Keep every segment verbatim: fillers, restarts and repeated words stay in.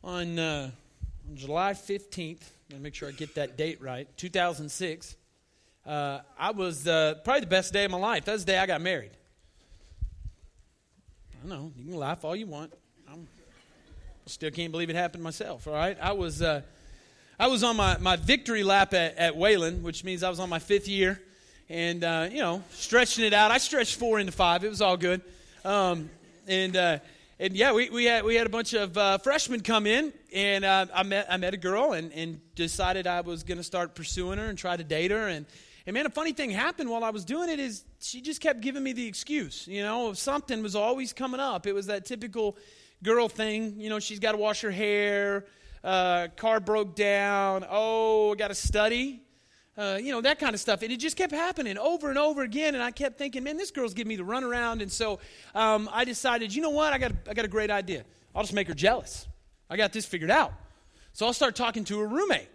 on, uh, on July fifteenth, I'm going to make sure I get that date right, two thousand six, uh, I was uh, probably the best day of my life. That was the day I got married. I know, you can laugh all you want. I'm, I still can't believe it happened myself, all right? I was uh, I was on my, my victory lap at, at Wayland, which means I was on my fifth year, and, uh, you know, stretching it out. I stretched four into five. It was all good. Um, and, uh, and yeah, we, we had we had a bunch of uh, freshmen come in, and uh, I met I met a girl and, and decided I was going to start pursuing her and try to date her. And, and, man, a funny thing happened while I was doing it is she just kept giving me the excuse. You know, something was always coming up. It was that typical girl thing. You know, she's got to wash her hair. Uh, car broke down. Oh, I got to study. Uh, you know, that kind of stuff. And it just kept happening over and over again. And I kept thinking, man, this girl's giving me the runaround. And so um, I decided, you know what? I got I got a great idea. I'll just make her jealous. I got this figured out. So I'll start talking to her roommate.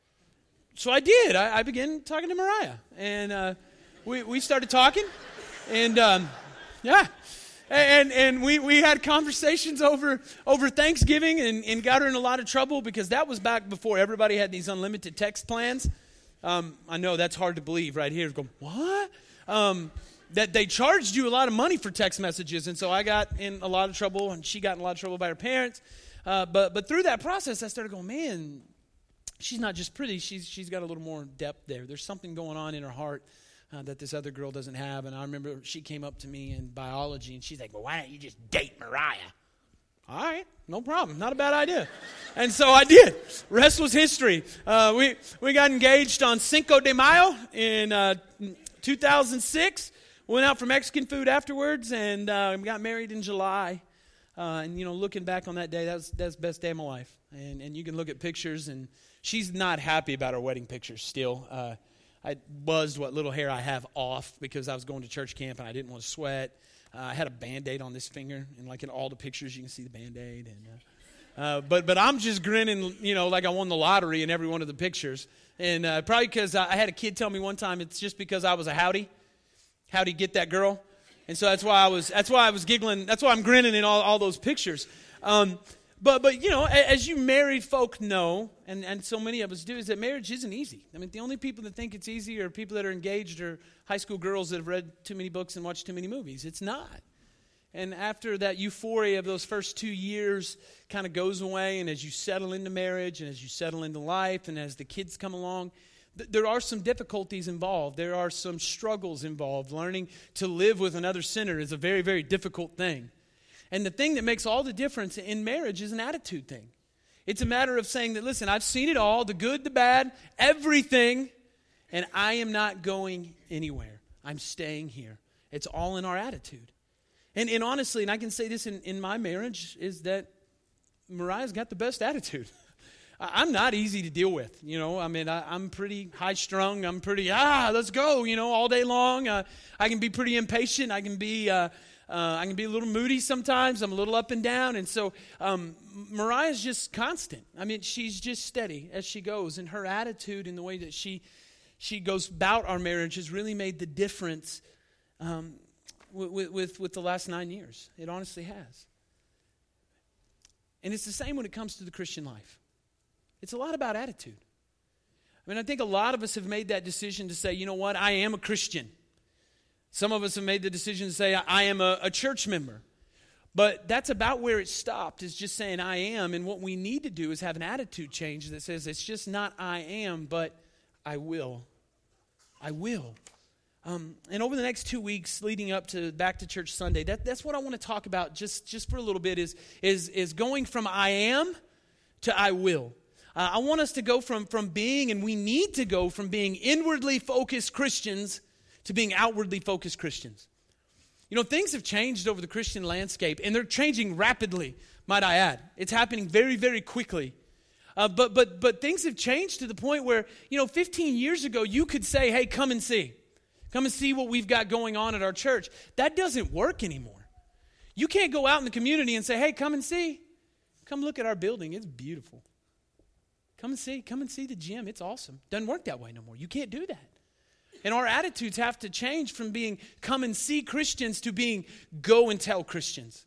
So I did. I, I began talking to Mariah. And uh, we, we started talking. And, um, yeah. And and we, we had conversations over over Thanksgiving and, and got her in a lot of trouble because that was back before everybody had these unlimited text plans. Um, I know that's hard to believe right here. Go, what? Um, that they charged you a lot of money for text messages. And so I got in a lot of trouble and she got in a lot of trouble by her parents. Uh, but but through that process, I started going, man, she's not just pretty. She's She's got a little more depth there. There's something going on in her heart Uh, that this other girl doesn't have. And I remember she came up to me in biology, and she's like, well, why don't you just date Mariah? All right, no problem. Not a bad idea. And so I did. Rest was history. Uh, we, we got engaged on Cinco de Mayo in uh, two thousand six. Went out for Mexican food afterwards, and uh, got married in July. Uh, and, you know, looking back on that day, that was, that's the best day of my life. And, and you can look at pictures, and she's not happy about our wedding pictures still. Uh I buzzed what little hair I have off because I was going to church camp and I didn't want to sweat. Uh, I had a Band-Aid on this finger, and like in all the pictures you can see the Band-Aid. And, uh, uh, but but I'm just grinning, you know, like I won the lottery in every one of the pictures. And uh, probably because I had a kid tell me one time it's just because I was a howdy. Howdy, get that girl. And so that's why I was that's why I was giggling. That's why I'm grinning in all, all those pictures. Um, But, but you know, as you married folk know, and, and so many of us do, is that marriage isn't easy. I mean, the only people that think it's easy are people that are engaged or high school girls that have read too many books and watched too many movies. It's not. And after that euphoria of those first two years kind of goes away, and as you settle into marriage and as you settle into life and as the kids come along, th- there are some difficulties involved. There are some struggles involved. Learning to live with another sinner is a very, very difficult thing. And the thing that makes all the difference in marriage is an attitude thing. It's a matter of saying that, listen, I've seen it all, the good, the bad, everything, and I am not going anywhere. I'm staying here. It's all in our attitude. And, and honestly, and I can say this in, in my marriage, is that Mariah's got the best attitude. I'm not easy to deal with, you know. I mean, I, I'm pretty high-strung. I'm pretty, ah, let's go, you know, all day long. Uh, I can be pretty impatient. I can be... Uh, Uh, I can be a little moody sometimes. I'm a little up and down. And so um, Mariah's just constant. I mean, she's just steady as she goes. And her attitude and the way that she she goes about our marriage has really made the difference um, with, with, with the last nine years. It honestly has. And it's the same when it comes to the Christian life. It's a lot about attitude. I mean, I think a lot of us have made that decision to say, you know what, I am a Christian. Some of us have made the decision to say, I am a, a church member. But that's about where it stopped, is just saying I am. And what we need to do is have an attitude change that says it's just not I am, but I will. I will. Um, and over the next two weeks leading up to Back to Church Sunday, that, that's what I want to talk about just, just for a little bit is, is, is going from I am to I will. Uh, I want us to go from, from being, and we need to go from being inwardly focused Christians to being outwardly focused Christians. You know, things have changed over the Christian landscape, and they're changing rapidly, might I add. It's happening very, very quickly. Uh, but but but things have changed to the point where, you know, fifteen years ago, you could say, hey, come and see. Come and see what we've got going on at our church. That doesn't work anymore. You can't go out in the community and say, hey, come and see. Come look at our building. It's beautiful. Come and see. Come and see the gym. It's awesome. Doesn't work that way no more. You can't do that. And our attitudes have to change from being come and see Christians to being go and tell Christians.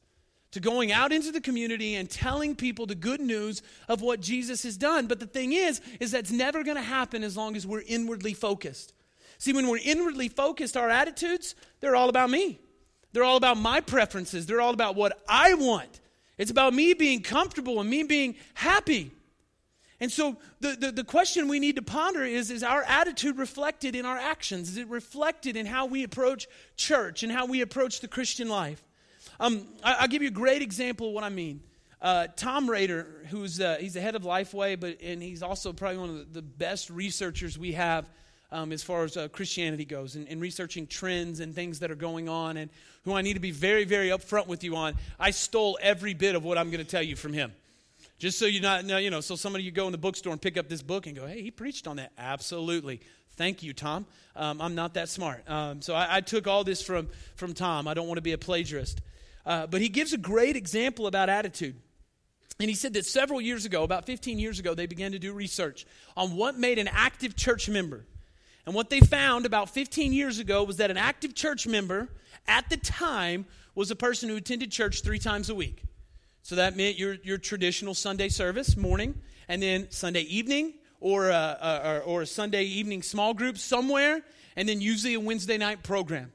to going out into the community and telling people the good news of what Jesus has done. But the thing is, is that's never going to happen as long as we're inwardly focused. See, when we're inwardly focused, our attitudes, they're all about me. They're all about my preferences. They're all about what I want. It's about me being comfortable and me being happy. And so the, the, the question we need to ponder is, is our attitude reflected in our actions? Is it reflected in how we approach church and how we approach the Christian life? Um, I, I'll give you a great example of what I mean. Uh, Tom Rader, who's uh, he's the head of Lifeway, but and he's also probably one of the, the best researchers we have um, as far as uh, Christianity goes, and, and researching trends and things that are going on, and who I need to be very, very upfront with you on. I stole every bit of what I'm going to tell you from him. Just so you not know, you know, so some of you go in the bookstore and pick up this book and go, hey, he preached on that. Absolutely. Thank you, Tom. Um, I'm not that smart. Um, so I, I took all this from, from Tom. I don't want to be a plagiarist. Uh, but he gives a great example about attitude. And he said that several years ago, about fifteen years ago, they began to do research on what made an active church member. And what they found about fifteen years ago was that an active church member at the time was a person who attended church three times a week. So that meant your, your traditional Sunday service, morning, and then Sunday evening, or a, a, or a Sunday evening small group somewhere, and then usually a Wednesday night program.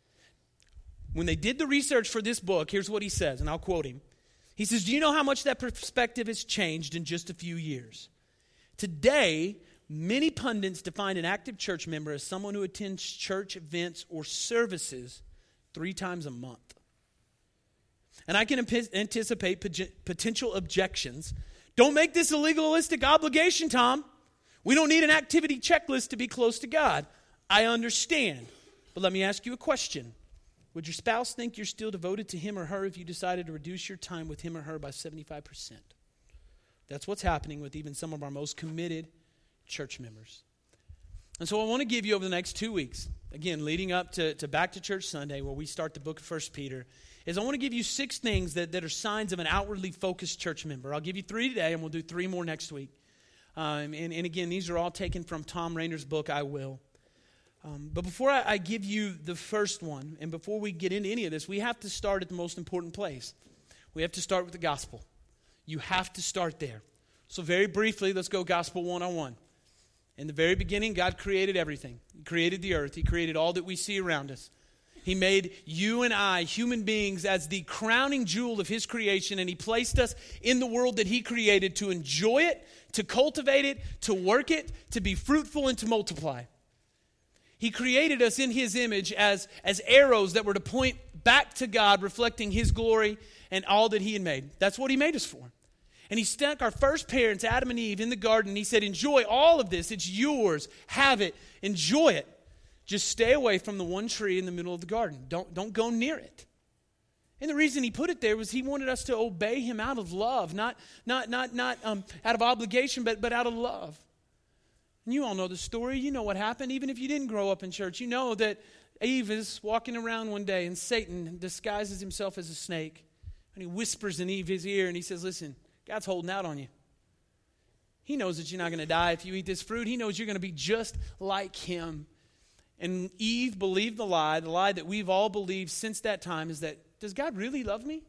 When they did the research for this book, here's what he says, and I'll quote him. He says, do you know how much that perspective has changed in just a few years? Today, many pundits define an active church member as someone who attends church events or services three times a month. And I can ap- anticipate pot- potential objections. Don't make this a legalistic obligation, Tom. We don't need an activity checklist to be close to God. I understand. But let me ask you a question. Would your spouse think you're still devoted to him or her if you decided to reduce your time with him or her by seventy-five percent? That's what's happening with even some of our most committed church members. And so I want to give you over the next two weeks, again, leading up to, to Back to Church Sunday, where we start the book of First Peter, is I want to give you six things that, that are signs of an outwardly focused church member. I'll give you three today, and we'll do three more next week. Um, and, and again, these are all taken from Tom Rainer's book, I Will. Um, but before I, I give you the first one, and before we get into any of this, we have to start at the most important place. We have to start with the gospel. You have to start there. So very briefly, let's go gospel one oh one. In the very beginning, God created everything. He created the earth. He created all that we see around us. He made you and I, human beings, as the crowning jewel of His creation, and He placed us in the world that He created to enjoy it, to cultivate it, to work it, to be fruitful, and to multiply. He created us in His image as, as arrows that were to point back to God, reflecting His glory and all that He had made. That's what He made us for. And He stuck our first parents, Adam and Eve, in the garden. He said, enjoy all of this. It's yours. Have it. Enjoy it. Just stay away from the one tree in the middle of the garden. Don't, don't go near it. And the reason He put it there was He wanted us to obey Him out of love, not, not, not, not um, out of obligation, but, but out of love. And you all know the story. You know what happened. Even if you didn't grow up in church, you know that Eve is walking around one day and Satan disguises himself as a snake. And he whispers in Eve's ear and he says, listen, God's holding out on you. He knows that you're not going to die if you eat this fruit. He knows you're going to be just like Him. And Eve believed the lie. The lie that we've all believed since that time is that, does God really love me?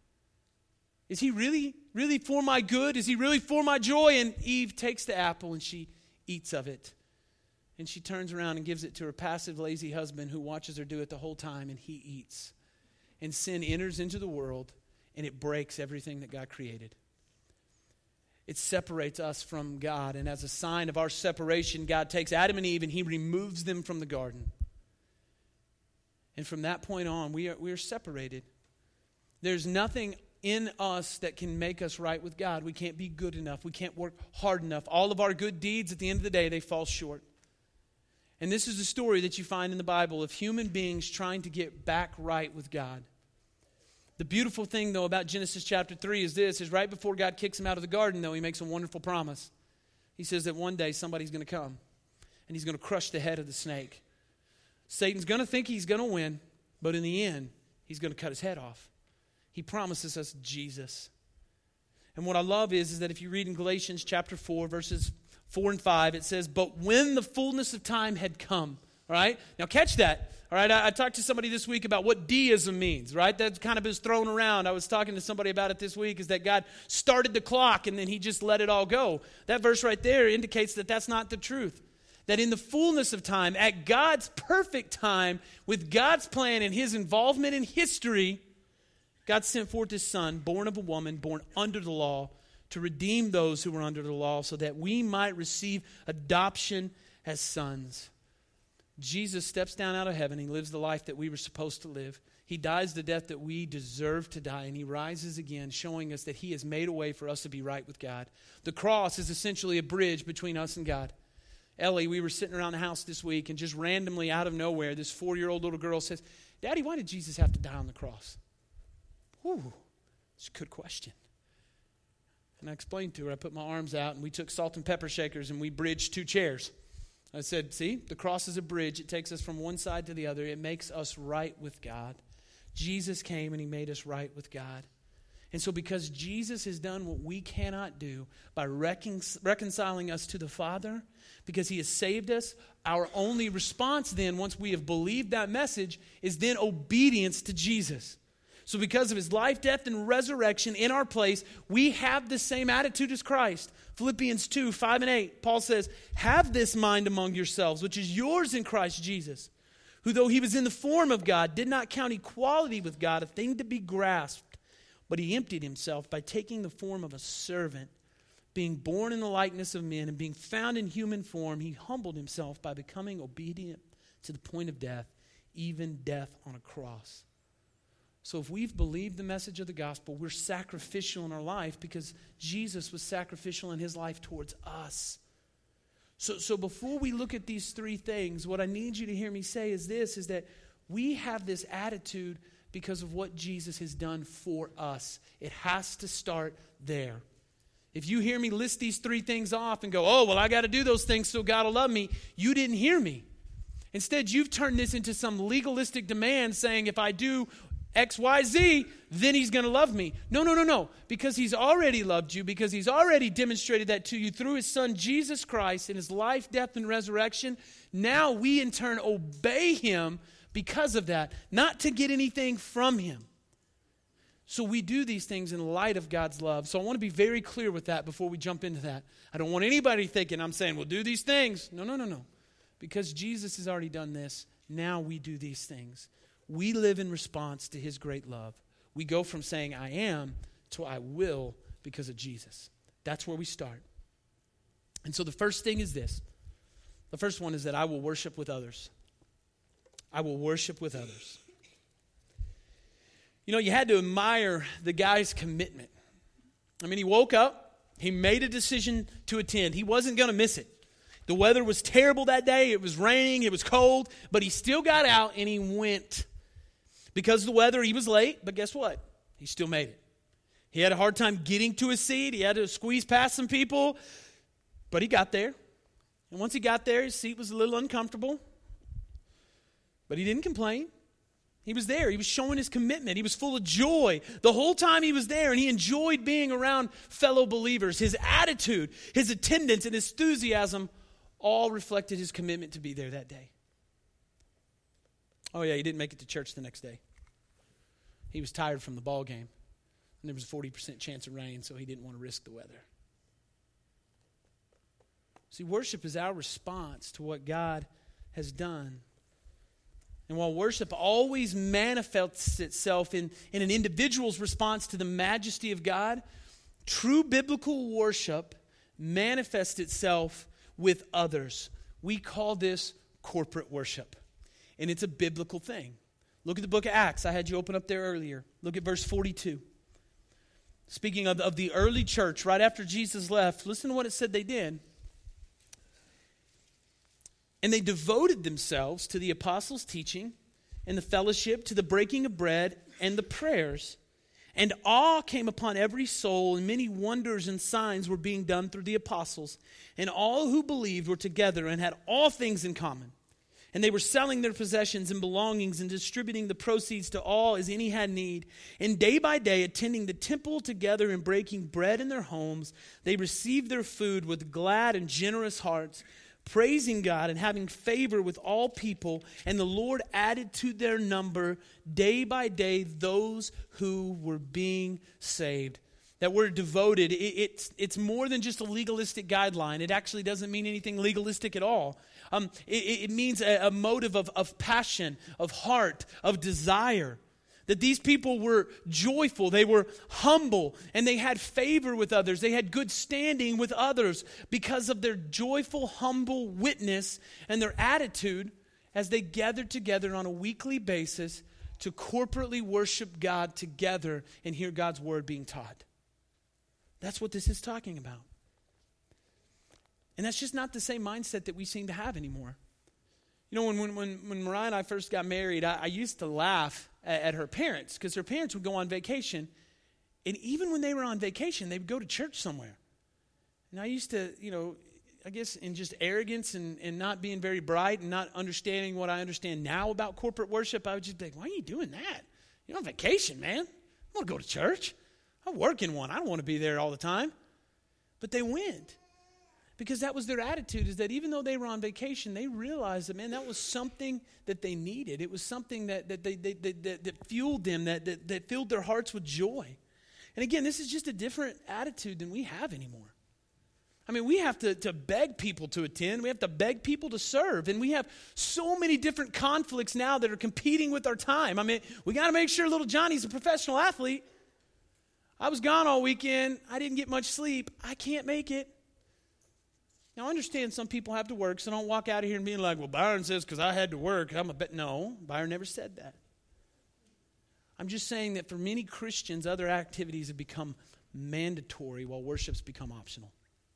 Is He really, really for my good? Is He really for my joy? And Eve takes the apple and she eats of it. And she turns around and gives it to her passive, lazy husband who watches her do it the whole time, and he eats. And sin enters into the world and it breaks everything that God created. It separates us from God. And as a sign of our separation, God takes Adam and Eve and He removes them from the garden. And from that point on, we are, we are separated. There's nothing in us that can make us right with God. We can't be good enough. We can't work hard enough. All of our good deeds, at the end of the day, they fall short. And this is the story that you find in the Bible of human beings trying to get back right with God. The beautiful thing, though, about Genesis chapter three is this, is right before God kicks them out of the garden, though, He makes a wonderful promise. He says that one day somebody's going to come, and he's going to crush the head of the snake. Satan's going to think he's going to win, but in the end, he's going to cut his head off. He promises us Jesus. And what I love is, is that if you read in Galatians chapter four, verses four and five, it says, but when the fullness of time had come, All right? Now catch that. All right, I, I talked to somebody this week about what deism means, right? That kind of is thrown around. I was talking to somebody about it this week, is that God started the clock and then he just let it all go. That verse right there indicates that that's not the truth. That in the fullness of time, at God's perfect time, with God's plan and his involvement in history, God sent forth his son, born of a woman, born under the law, to redeem those who were under the law so that we might receive adoption as sons. Jesus steps down out of heaven. He lives the life that we were supposed to live. He dies the death that we deserve to die, and he rises again, showing us that he has made a way for us to be right with God. The cross is essentially a bridge between us and God. Ellie, we were sitting around the house this week, and just randomly out of nowhere, this four-year-old little girl says, "Daddy, why did Jesus have to die on the cross?" Whew, it's a good question. And I explained to her, I put my arms out, and we took salt and pepper shakers, and we bridged two chairs. I said, see, the cross is a bridge. It takes us from one side to the other. It makes us right with God. Jesus came and he made us right with God. And so because Jesus has done what we cannot do by recon- reconciling us to the Father, because he has saved us, our only response then, once we have believed that message, is then obedience to Jesus. So because of his life, death, and resurrection in our place, we have the same attitude as Christ. Philippians two, five and eight, Paul says, "Have this mind among yourselves, which is yours in Christ Jesus, who though he was in the form of God, did not count equality with God a thing to be grasped, but he emptied himself by taking the form of a servant, being born in the likeness of men, and being found in human form, he humbled himself by becoming obedient to the point of death, even death on a cross." So if we've believed the message of the gospel, we're sacrificial in our life because Jesus was sacrificial in his life towards us. So, so before we look at these three things, what I need you to hear me say is this, is that we have this attitude because of what Jesus has done for us. It has to start there. If you hear me list these three things off and go, oh, well, I got to do those things so God will love me, you didn't hear me. Instead, you've turned this into some legalistic demand saying if I do X, Y, Z, then he's going to love me. No, no, no, no. Because he's already loved you, because he's already demonstrated that to you through his son, Jesus Christ, in his life, death, and resurrection. Now we in turn obey him because of that, not to get anything from him. So we do these things in light of God's love. So I want to be very clear with that before we jump into that. I don't want anybody thinking I'm saying, well, do these things. No, no, no, no. Because Jesus has already done this, now we do these things. We live in response to his great love. We go from saying I am to I will because of Jesus. That's where we start. And so the first thing is this. The first one is that I will worship with others. I will worship with others. You know, you had to admire the guy's commitment. I mean, he woke up. He made a decision to attend. He wasn't going to miss it. The weather was terrible that day. It was raining. It was cold. But he still got out and he went. Because of the weather, he was late, but guess what? He still made it. He had a hard time getting to his seat. He had to squeeze past some people, but he got there. And once he got there, his seat was a little uncomfortable, but he didn't complain. He was there. He was showing his commitment. He was full of joy the whole time he was there, and he enjoyed being around fellow believers. His attitude, his attendance, and his enthusiasm all reflected his commitment to be there that day. Oh, yeah, he didn't make it to church the next day. He was tired from the ball game. And there was a forty percent chance of rain, so he didn't want to risk the weather. See, worship is our response to what God has done. And while worship always manifests itself in, in an individual's response to the majesty of God, true biblical worship manifests itself with others. We call this corporate worship. And it's a biblical thing. Look at the book of Acts. I had you open up there earlier. Look at verse forty-two. Speaking of, of the early church, right after Jesus left, listen to what it said they did. And they devoted themselves to the apostles' teaching and the fellowship, to the breaking of bread and the prayers. And awe came upon every soul, and many wonders and signs were being done through the apostles. And all who believed were together and had all things in common. And they were selling their possessions and belongings and distributing the proceeds to all as any had need. And day by day, attending the temple together and breaking bread in their homes, they received their food with glad and generous hearts, praising God and having favor with all people. And the Lord added to their number day by day those who were being saved. That word devoted, it, it's, it's more than just a legalistic guideline. It actually doesn't mean anything legalistic at all. Um, it, it means a, a motive of, of passion, of heart, of desire. That these people were joyful, they were humble, and they had favor with others. They had good standing with others because of their joyful, humble witness and their attitude as they gathered together on a weekly basis to corporately worship God together and hear God's word being taught. That's what this is talking about. And that's just not the same mindset that we seem to have anymore. You know, when when when, when Mariah and I first got married, I, I used to laugh at, at her parents because her parents would go on vacation. And even when they were on vacation, they would go to church somewhere. And I used to, you know, I guess in just arrogance and, and not being very bright and not understanding what I understand now about corporate worship, I would just be like, why are you doing that? You're on vacation, man. I want to go to church. I work in one. I don't want to be there all the time. But they went. Because that was their attitude, is that even though they were on vacation, they realized that, man, that was something that they needed. It was something that, that, they, they, they, that, that fueled them, that, that, that filled their hearts with joy. And again, this is just a different attitude than we have anymore. I mean, we have to, to beg people to attend. We have to beg people to serve. And we have so many different conflicts now that are competing with our time. I mean, we got to make sure little Johnny's a professional athlete. I was gone all weekend. I didn't get much sleep. I can't make it. Now, I understand some people have to work, so don't walk out of here and being like, well, Byron says because I had to work, I'm a bit. No, Byron never said that. I'm just saying that for many Christians, other activities have become mandatory while worship's become optional.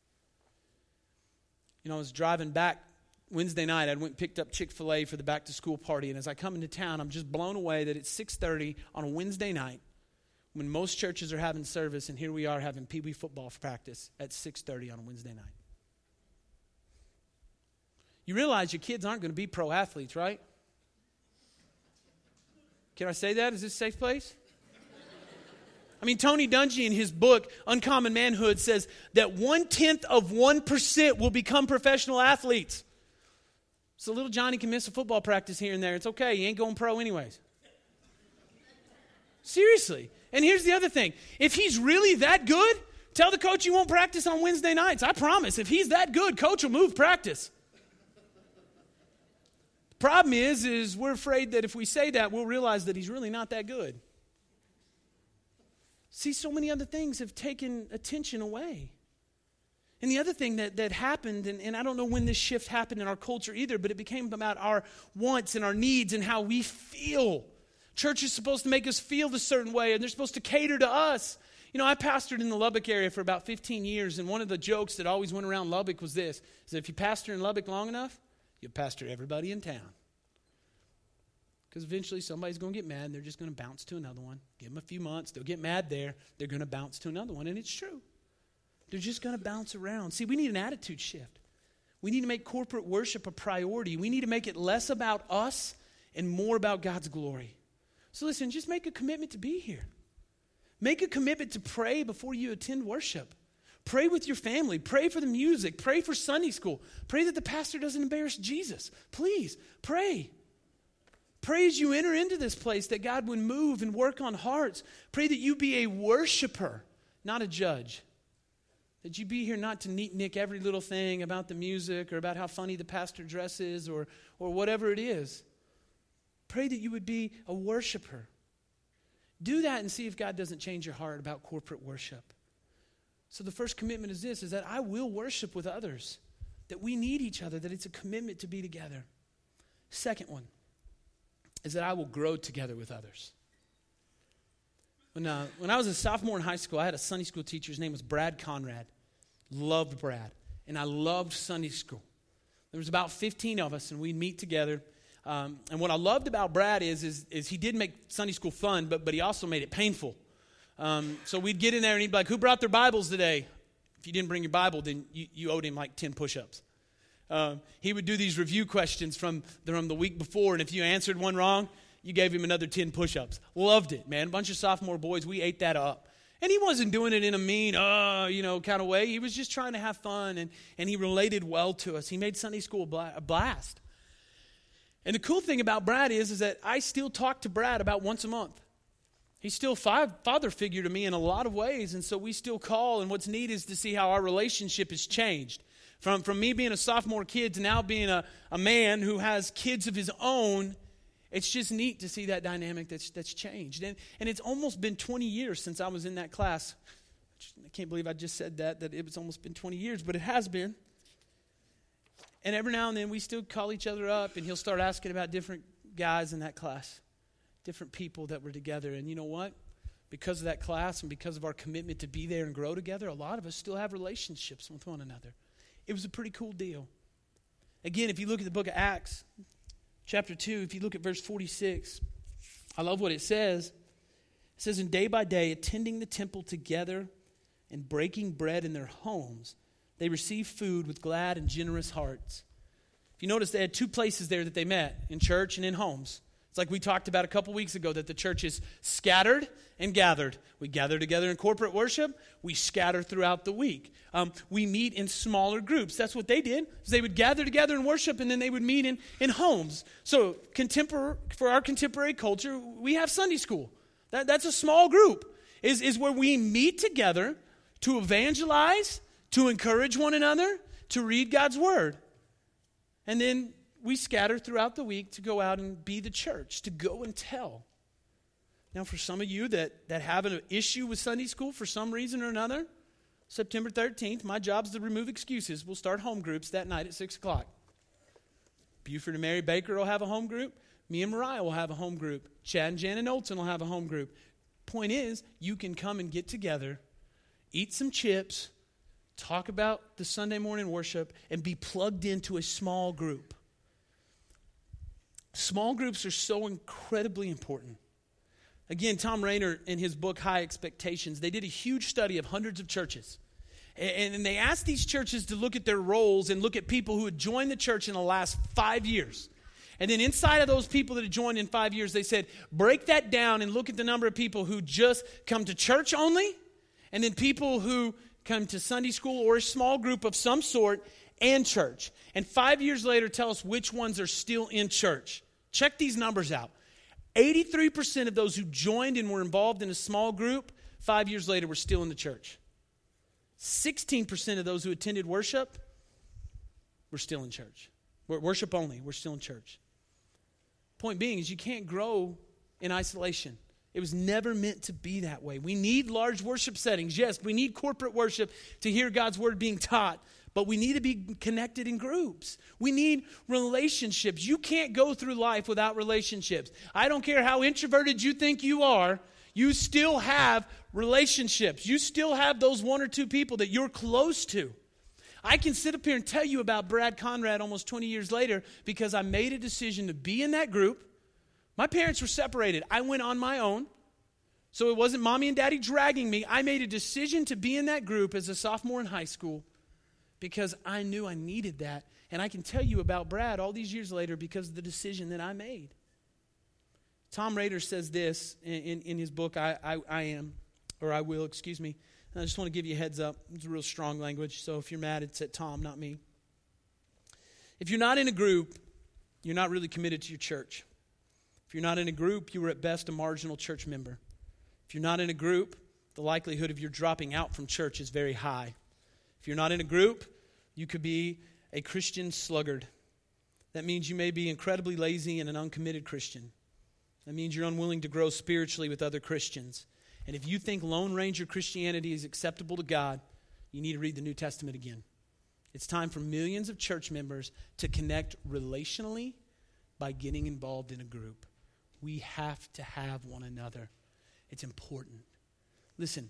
You know, I was driving back Wednesday night. I went and picked up Chick-fil-A for the back-to-school party, and as I come into town, I'm just blown away that it's six thirty on a Wednesday night when most churches are having service, and here we are having Pee Wee football practice at six thirty on a Wednesday night. You realize your kids aren't going to be pro athletes, right? Can I say that? Is this a safe place? I mean, Tony Dungy in his book, Uncommon Manhood, says that one-tenth of one percent will become professional athletes. So little Johnny can miss a football practice here and there. It's okay. He ain't going pro anyways. Seriously. And here's the other thing. If he's really that good, tell the coach you won't practice on Wednesday nights. I promise. If he's that good, coach will move practice. Problem is, is we're afraid that if we say that, we'll realize that he's really not that good. See, so many other things have taken attention away. And the other thing that, that happened, and, and I don't know when this shift happened in our culture either, but it became about our wants and our needs and how we feel. Church is supposed to make us feel a certain way, and they're supposed to cater to us. You know, I pastored in the Lubbock area for about fifteen years, and one of the jokes that always went around Lubbock was this, is that if you pastor in Lubbock long enough, you'll pastor everybody in town. Because eventually somebody's going to get mad and they're just going to bounce to another one. Give them a few months. They'll get mad there. They're going to bounce to another one. And it's true. They're just going to bounce around. See, we need an attitude shift. We need to make corporate worship a priority. We need to make it less about us and more about God's glory. So listen, just make a commitment to be here. Make a commitment to pray before you attend worship. Pray with your family. Pray for the music. Pray for Sunday school. Pray that the pastor doesn't embarrass Jesus. Please, pray. Pray as you enter into this place that God would move and work on hearts. Pray that you be a worshiper, not a judge. That you be here not to neat-nick every little thing about the music or about how funny the pastor dresses or, or whatever it is. Pray that you would be a worshiper. Do that and see if God doesn't change your heart about corporate worship. So the first commitment is this, is that I will worship with others. That we need each other, that it's a commitment to be together. Second one is that I will grow together with others. When, uh, when I was a sophomore in high school, I had a Sunday school teacher. His name was Brad Conrad. Loved Brad. And I loved Sunday school. There was about fifteen of us, and we'd meet together. Um, and what I loved about Brad is, is, is he did make Sunday school fun, but, but he also made it painful. Um, so we'd get in there, and he'd be like, who brought their Bibles today? If you didn't bring your Bible, then you, you owed him like ten push-ups. Uh, he would do these review questions from the, from the week before, and if you answered one wrong, you gave him another ten push-ups. Loved it, man. A bunch of sophomore boys, we ate that up. And he wasn't doing it in a mean, uh, you know, kind of way. He was just trying to have fun, and, and he related well to us. He made Sunday school a blast. And the cool thing about Brad is, is that I still talk to Brad about once a month. He's still a father figure to me in a lot of ways, and so we still call, and what's neat is to see how our relationship has changed. From, from me being a sophomore kid to now being a, a man who has kids of his own, it's just neat to see that dynamic that's, that's changed. And, and it's almost been twenty years since I was in that class. I can't believe I just said that, that it was almost been twenty years, but it has been. And every now and then we still call each other up, and he'll start asking about different guys in that class, different people that were together. And you know what? Because of that class and because of our commitment to be there and grow together, a lot of us still have relationships with one another. It was a pretty cool deal. Again, if you look at the book of Acts, chapter two, if you look at verse forty-six, I love what it says. It says, and day by day, attending the temple together and breaking bread in their homes, they received food with glad and generous hearts. If you notice, they had two places there that they met, in church and in homes. It's like we talked about a couple weeks ago, that the church is scattered and gathered. We gather together in corporate worship. We scatter throughout the week. Um, we meet in smaller groups. That's what they did. They would gather together in worship, and then they would meet in, in homes. So contempor- for our contemporary culture, we have Sunday school. That, that's a small group, is, is where we meet together to evangelize, to encourage one another, to read God's word. And then we scatter throughout the week to go out and be the church, to go and tell. Now, for some of you that, that have an issue with Sunday school for some reason or another, September thirteenth, my job's to remove excuses. We'll start home groups that night at six o'clock. Buford and Mary Baker will have a home group. Me and Mariah will have a home group. Chad and Jan and Olson will have a home group. Point is, you can come and get together, eat some chips, talk about the Sunday morning worship, and be plugged into a small group. Small groups are so incredibly important. Again, Tom Rainer, in his book, High Expectations, they did a huge study of hundreds of churches. And, and they asked these churches to look at their roles and look at people who had joined the church in the last five years. And then inside of those people that had joined in five years, they said, break that down and look at the number of people who just come to church only, and then people who come to Sunday school or a small group of some sort and church. And five years later, tell us which ones are still in church. Check these numbers out. eighty-three percent of those who joined and were involved in a small group, five years later were still in the church. sixteen percent of those who attended worship were still in church. Worship only, we're still in church. Point being is you can't grow in isolation. It was never meant to be that way. We need large worship settings. Yes, we need corporate worship to hear God's word being taught. But we need to be connected in groups. We need relationships. You can't go through life without relationships. I don't care how introverted you think you are, you still have relationships. You still have those one or two people that you're close to. I can sit up here and tell you about Brad Conrad almost twenty years later because I made a decision to be in that group. My parents were separated. I went on my own. So it wasn't mommy and daddy dragging me. I made a decision to be in that group as a sophomore in high school because I knew I needed that. And I can tell you about Brad all these years later because of the decision that I made. Tom Rader says this in, in, in his book, I, I, I Am, or I Will, excuse me. And I just want to give you a heads up. It's a real strong language, so if you're mad, it's at Tom, not me. If you're not in a group, you're not really committed to your church. If you're not in a group, you are at best a marginal church member. If you're not in a group, the likelihood of your dropping out from church is very high. If you're not in a group, you could be a Christian sluggard. That means you may be incredibly lazy and an uncommitted Christian. That means you're unwilling to grow spiritually with other Christians. And if you think Lone Ranger Christianity is acceptable to God, you need to read the New Testament again. It's time for millions of church members to connect relationally by getting involved in a group. We have to have one another. It's important. Listen,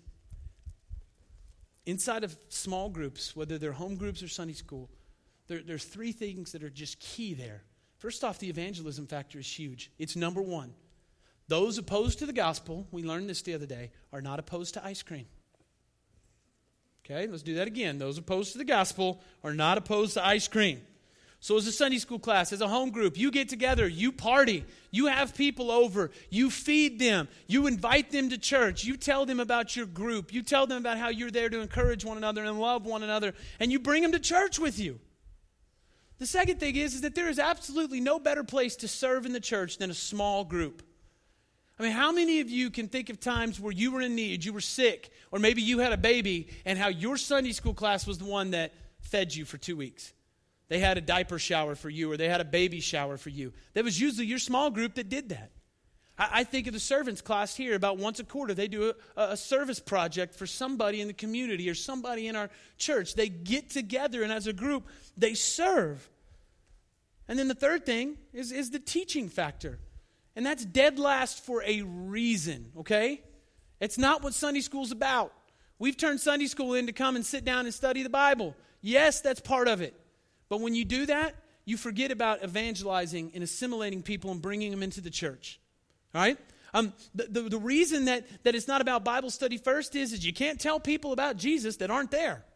inside of small groups, whether they're home groups or Sunday school, there, there's three things that are just key there. First off, the evangelism factor is huge. It's number one. Those opposed to the gospel, we learned this the other day, are not opposed to ice cream. Okay, let's do that again. Those opposed to the gospel are not opposed to ice cream. So as a Sunday school class, as a home group, you get together, you party, you have people over, you feed them, you invite them to church, you tell them about your group, you tell them about how you're there to encourage one another and love one another, and you bring them to church with you. The second thing is, is that there is absolutely no better place to serve in the church than a small group. I mean, how many of you can think of times where you were in need, you were sick, or maybe you had a baby, and how your Sunday school class was the one that fed you for two weeks? They had a diaper shower for you, or they had a baby shower for you. That was usually your small group that did that. I, I think of the servants class here. About once a quarter, they do a, a service project for somebody in the community or somebody in our church. They get together, and as a group, they serve. And then the third thing is, is the teaching factor. And that's dead last for a reason, okay? It's not what Sunday school's about. We've turned Sunday school in to come and sit down and study the Bible. Yes, that's part of it. But when you do that, you forget about evangelizing and assimilating people and bringing them into the church. All right? Um, the, the, the reason that, that it's not about Bible study first is, is you can't tell people about Jesus that aren't there.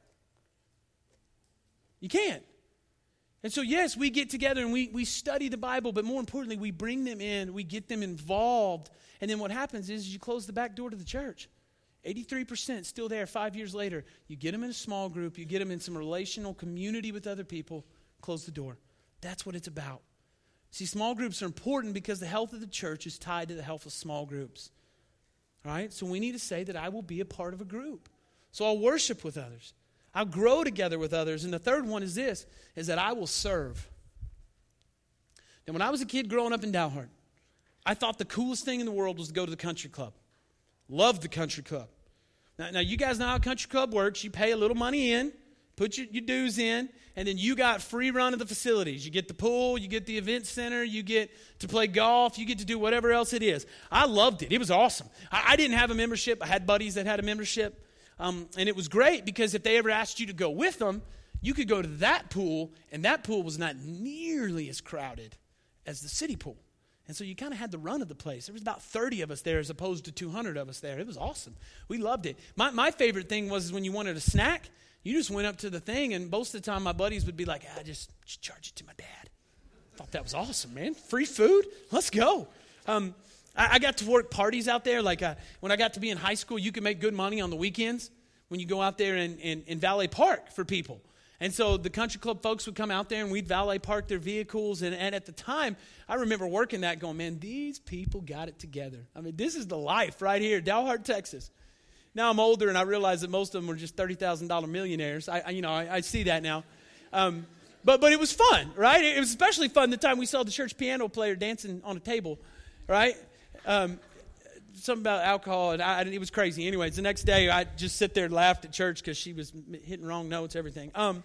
You can't. And so, yes, we get together and we, we study the Bible, but more importantly, we bring them in, we get them involved, and then what happens is you close the back door to the church. eighty-three percent still there five years later. You get them in a small group, you get them in some relational community with other people, close the door. That's what it's about. See, small groups are important because the health of the church is tied to the health of small groups. All right? So we need to say that I will be a part of a group. So I'll worship with others. I'll grow together with others. And the third one is this, is that I will serve. Now, when I was a kid growing up in Dalhart, I thought the coolest thing in the world was to go to the country club. Loved the country club. Now, now, you guys know how a country club works. You pay a little money in, put your, your dues in, and then you got free run of the facilities. You get the pool, you get the event center, you get to play golf, you get to do whatever else it is. I loved it. It was awesome. I, I didn't have a membership. I had buddies that had a membership. Um, and it was great because if they ever asked you to go with them, you could go to that pool, and that pool was not nearly as crowded as the city pool. And so you kind of had the run of the place. There was about thirty of us there as opposed to two hundred of us there. It was awesome. We loved it. My my favorite thing was when you wanted a snack, you just went up to the thing, and most of the time my buddies would be like, ah, just, just charge it to my dad. I thought that was awesome, man. Free food? Let's go. Um, I, I got to work parties out there. Like uh, when I got to be in high school, you could make good money on the weekends when you go out there in, in, in valet park for people. And so the country club folks would come out there and we'd valet park their vehicles. And, and at the time, I remember working that going, man, these people got it together. I mean, this is the life right here, Dalhart, Texas. Now I'm older and I realize that most of them were just thirty thousand dollars millionaires. I, I you know, I, I see that now. Um, but but it was fun, right? It was especially fun the time we saw the church piano player dancing on a table, right? Um, something about alcohol, and I, it was crazy. Anyways, the next day I just sit there and laughed at church because she was hitting wrong notes, everything. Um,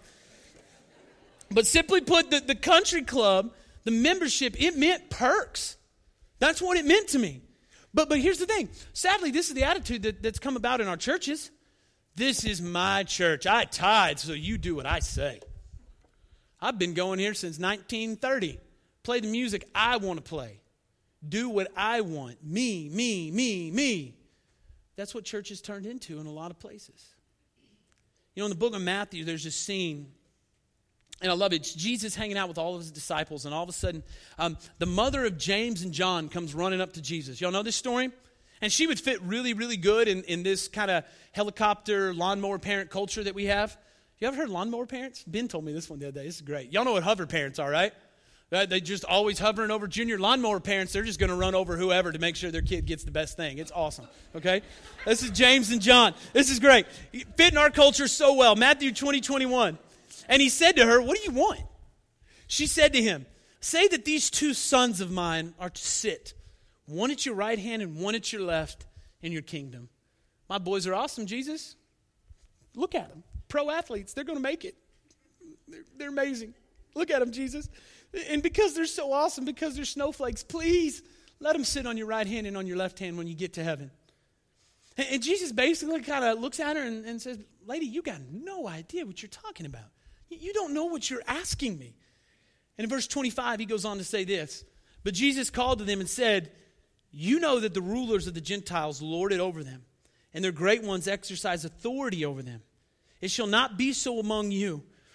but simply put, the, the country club, the membership, it meant perks. That's what it meant to me. But but here's the thing. Sadly, this is the attitude that, that's come about in our churches. This is my church. I tithe, so you do what I say. I've been going here since nineteen thirty. Play the music I want to play. Do what I want. Me, me, me, me. That's what church has turned into in a lot of places. You know, in the book of Matthew, there's this scene, and I love it. It's Jesus hanging out with all of his disciples, and all of a sudden, um, the mother of James and John comes running up to Jesus. Y'all know this story? And she would fit really, really good in, in this kind of helicopter, lawnmower parent culture that we have. You ever heard lawnmower parents? Ben told me this one the other day. This is great. Y'all know what hover parents are, right? They just always hovering over junior lawnmower parents. They're just going to run over whoever to make sure their kid gets the best thing. It's awesome, okay? This is James and John. This is great. Fit in our culture so well. Matthew twenty, twenty-one. And he said to her, what do you want? She said to him, say that these two sons of mine are to sit, one at your right hand and one at your left in your kingdom. My boys are awesome, Jesus. Look at them. Pro athletes. They're going to make it. They're, they're amazing. Look at them, Jesus. And because they're so awesome, because they're snowflakes, please let them sit on your right hand and on your left hand when you get to heaven. And, and Jesus basically kind of looks at her and, and says, lady, you got no idea what you're talking about. You, you don't know what you're asking me. And in verse twenty-five, he goes on to say this. But Jesus called to them and said, you know that the rulers of the Gentiles lord it over them, and their great ones exercise authority over them. It shall not be so among you.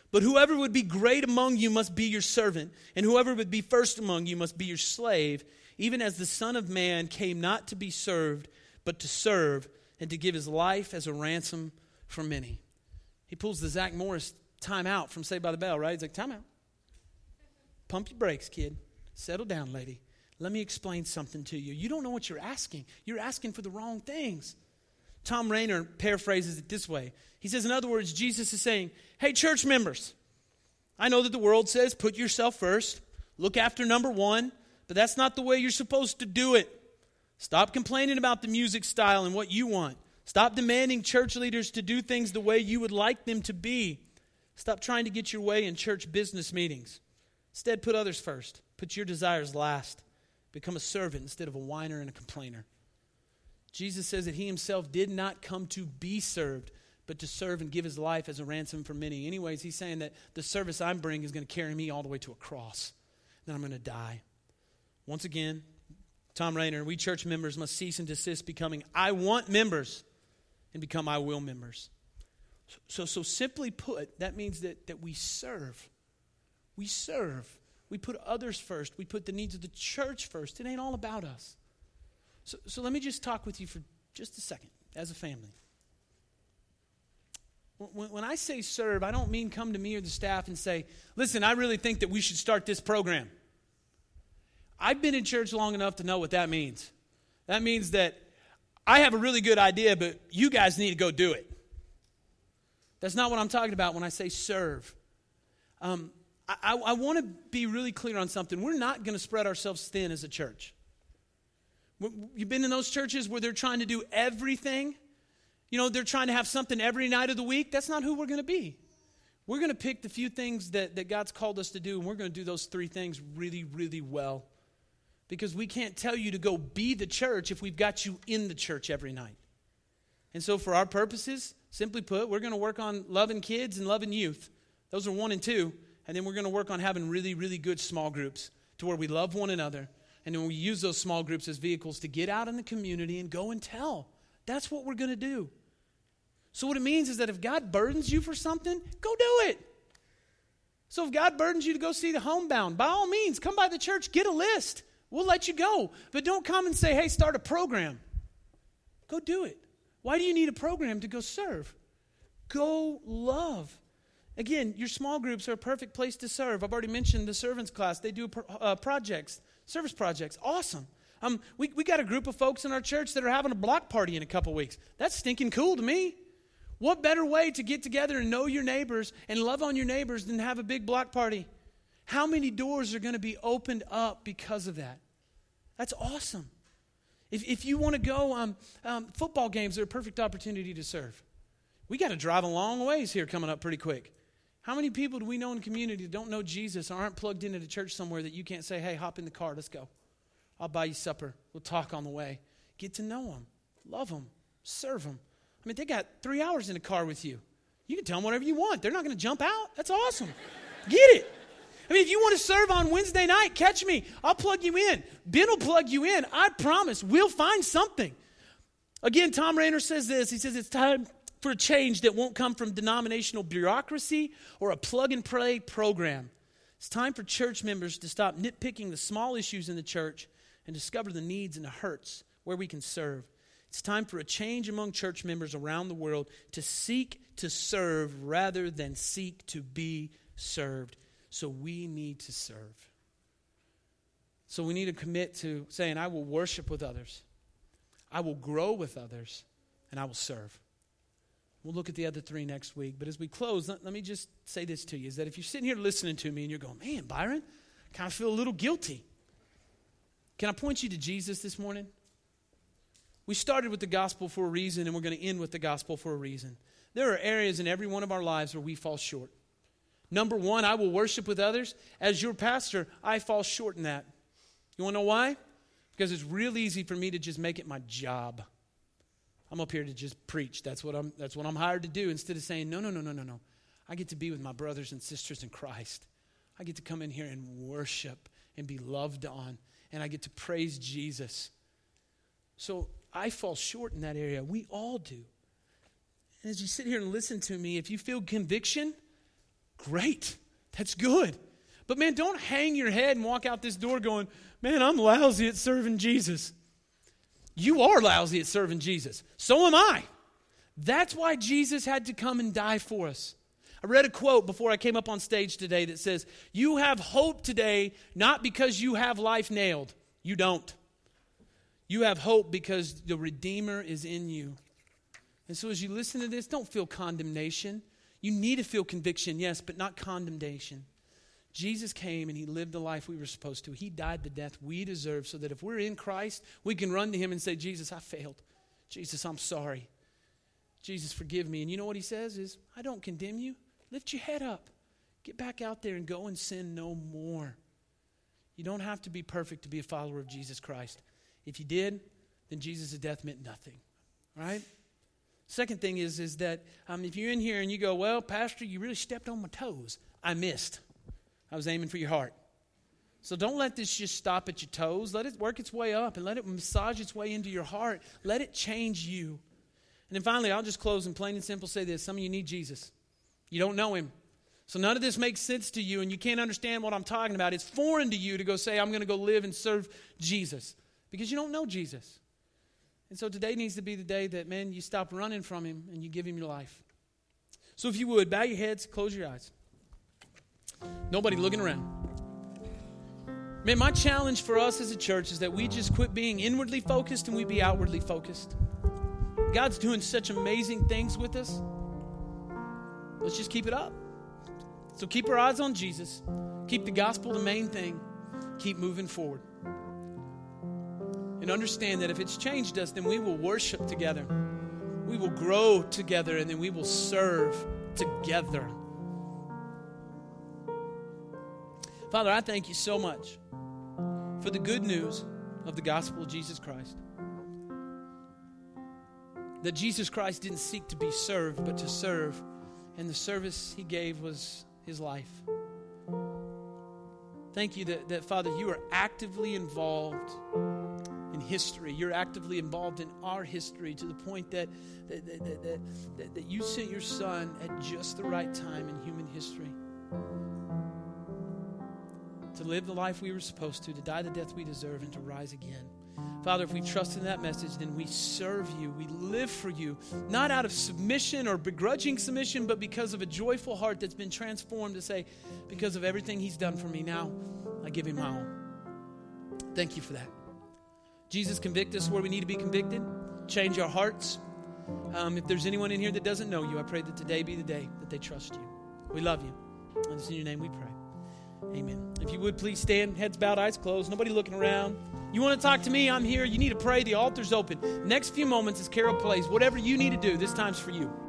But whoever would be great among you must be your servant, and whoever would be first among you must be your slave, even as the Son of Man came not to be served, but to serve, and to give his life as a ransom for many. He pulls the Zach Morris time out from Saved by the Bell, right? He's like, time out. Pump your brakes, kid. Settle down, lady. Let me explain something to you. You don't know what you're asking. You're asking for the wrong things. Tom Rainer paraphrases it this way. He says, in other words, Jesus is saying, hey, church members, I know that the world says put yourself first, look after number one, but that's not the way you're supposed to do it. Stop complaining about the music style and what you want. Stop demanding church leaders to do things the way you would like them to be. Stop trying to get your way in church business meetings. Instead, put others first. Put your desires last. Become a servant instead of a whiner and a complainer. Jesus says that he himself did not come to be served, but to serve and give his life as a ransom for many. Anyways, he's saying that the service I'm bringing is going to carry me all the way to a cross. Then I'm going to die. Once again, Tom Rainer, we church members must cease and desist becoming I want members and become I will members. So, so simply put, that means that, that we serve. We serve. We put others first. We put the needs of the church first. It ain't all about us. So, so let me just talk with you for just a second as a family. When, when I say serve, I don't mean come to me or the staff and say, listen, I really think that we should start this program. I've been in church long enough to know what that means. That means that I have a really good idea, but you guys need to go do it. That's not what I'm talking about when I say serve. Um, I, I, I want to be really clear on something. We're not going to spread ourselves thin as a church. You've been in those churches where they're trying to do everything. You know, they're trying to have something every night of the week. That's not who we're going to be. We're going to pick the few things that, that God's called us to do, and we're going to do those three things really, really well. Because we can't tell you to go be the church if we've got you in the church every night. And so for our purposes, simply put, we're going to work on loving kids and loving youth. Those are one and two. And then we're going to work on having really, really good small groups to where we love one another. And then we use those small groups as vehicles to get out in the community and go and tell. That's what we're going to do. So what it means is that if God burdens you for something, go do it. So if God burdens you to go see the homebound, by all means, come by the church, get a list. We'll let you go. But don't come and say, hey, start a program. Go do it. Why do you need a program to go serve? Go love. Again, your small groups are a perfect place to serve. I've already mentioned the servants class. They do uh, projects, service projects. Awesome. Um, we, we got a group of folks in our church that are having a block party in a couple weeks. That's stinking cool to me. What better way to get together and know your neighbors and love on your neighbors than have a big block party? How many doors are going to be opened up because of that? That's awesome. If if you want to go, um, um, football games are a perfect opportunity to serve. We got to drive a long ways here coming up pretty quick. How many people do we know in the community that don't know Jesus or aren't plugged into the church somewhere that you can't say, hey, hop in the car, let's go. I'll buy you supper. We'll talk on the way. Get to know them. Love them. Serve them. I mean, they got three hours in the car with you. You can tell them whatever you want. They're not going to jump out. That's awesome. Get it. I mean, if you want to serve on Wednesday night, catch me. I'll plug you in. Ben will plug you in. I promise. We'll find something. Again, Tom Rainer says this. He says it's time for a change that won't come from denominational bureaucracy or a plug-and-play program. It's time for church members to stop nitpicking the small issues in the church and discover the needs and the hurts where we can serve. It's time for a change among church members around the world to seek to serve rather than seek to be served. So we need to serve. So we need to commit to saying, I will worship with others. I will grow with others. And I will serve. We'll look at the other three next week. But as we close, let, let me just say this to you, is that if you're sitting here listening to me and you're going, man, Byron, I kind of feel a little guilty. Can I point you to Jesus this morning? We started with the gospel for a reason, and we're going to end with the gospel for a reason. There are areas in every one of our lives where we fall short. Number one, I will worship with others. As your pastor, I fall short in that. You want to know why? Because it's real easy for me to just make it my job. I'm up here to just preach. That's what I'm that's what I'm hired to do, instead of saying, no, no, no, no, no, no. I get to be with my brothers and sisters in Christ. I get to come in here and worship and be loved on. And I get to praise Jesus. So I fall short in that area. We all do. And as you sit here and listen to me, if you feel conviction, Great. That's good. But man, don't hang your head and walk out this door going, man, I'm lousy at serving Jesus. You are lousy at serving Jesus. So am I. That's why Jesus had to come and die for us. I read a quote before I came up on stage today that says, you have hope today not because you have life nailed. You don't. You have hope because the Redeemer is in you. And so as you listen to this, don't feel condemnation. You need to feel conviction, yes, but not condemnation. Jesus came and he lived the life we were supposed to. He died the death we deserve so that if we're in Christ, we can run to him and say, Jesus, I failed. Jesus, I'm sorry. Jesus, forgive me. And you know what he says is, I don't condemn you. Lift your head up. Get back out there and go and sin no more. You don't have to be perfect to be a follower of Jesus Christ. If you did, then Jesus' death meant nothing. All right? Second thing is, is that um, if you're in here and you go, well, Pastor, you really stepped on my toes. I missed. I was aiming for your heart. So don't let this just stop at your toes. Let it work its way up and let it massage its way into your heart. Let it change you. And then finally, I'll just close and plain and simple say this. Some of you need Jesus. You don't know him. So none of this makes sense to you and you can't understand what I'm talking about. It's foreign to you to go say, I'm going to go live and serve Jesus because you don't know Jesus. And so today needs to be the day that, man, you stop running from him and you give him your life. So if you would, bow your heads, close your eyes. Nobody looking around. Man, my challenge for us as a church is that we just quit being inwardly focused and we be outwardly focused. God's doing such amazing things with us. Let's just keep it up. So keep our eyes on Jesus. Keep the gospel the main thing. Keep moving forward. And understand that if it's changed us, then we will worship together. We will grow together, and then we will serve together. Father, I thank you so much for the good news of the gospel of Jesus Christ. That Jesus Christ didn't seek to be served, but to serve. And the service he gave was his life. Thank you that, that, Father, you are actively involved in history. You're actively involved in our history to the point that, that, that, that, that, that you sent your son at just the right time in human history. To live the life we were supposed to, to die the death we deserve, and to rise again. Father, if we trust in that message, then we serve you. We live for you, not out of submission or begrudging submission, but because of a joyful heart that's been transformed to say, because of everything he's done for me, now I give him my own. Thank you for that. Jesus, convict us where we need to be convicted. Change our hearts. Um, if there's anyone in here that doesn't know you, I pray that today be the day that they trust you. We love you. And it's in your name we pray. Amen. If you would, please stand, heads bowed, eyes closed, nobody looking around. You want to talk to me? I'm here. You need to pray. The altar's open. Next few moments as Carol plays. Whatever you need to do, this time's for you.